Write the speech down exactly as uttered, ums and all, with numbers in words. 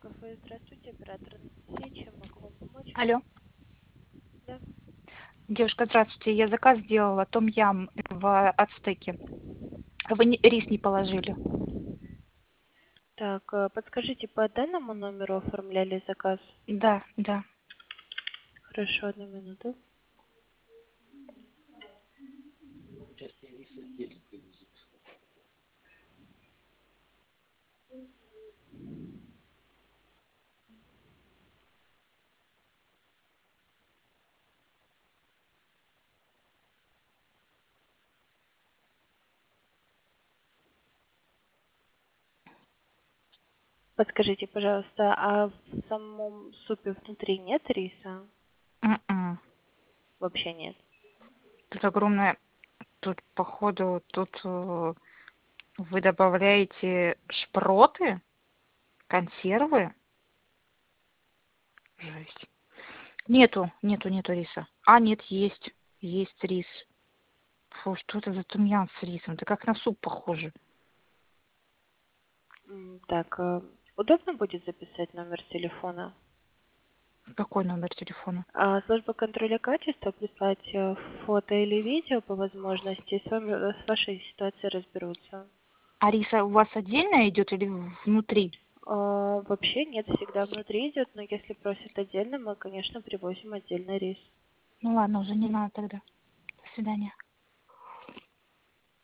Кафе, здравствуйте, оператор Анастасия, чем могу вам помочь? Алло, Да. девушка, здравствуйте. Я заказ сделала том-ям в ацтеке. Вы не- рис не положили. Так, э, подскажите, по данному номеру оформляли заказ? Да, да. Хорошо, одну минуту. Подскажите, пожалуйста, а в самом супе внутри нет риса? М-м. Вообще нет. Тут огромное, тут походу, тут э, вы добавляете шпроты, консервы. Жесть. Нету, нету, нету риса. А, нет, есть. Есть рис. Фу, что это за том-ям с рисом? Это как на суп похоже. М, Так, э, удобно будет записать номер телефона? Какой номер телефона? А служба контроля качества прислать э, фото или видео по возможности, с вами, э, с вашей ситуацией разберутся. А риса у вас отдельно идет или внутри? А, вообще нет, всегда внутри идет, но если просят отдельно, мы, конечно, привозим отдельный рис. Ну ладно, уже не надо тогда. До свидания.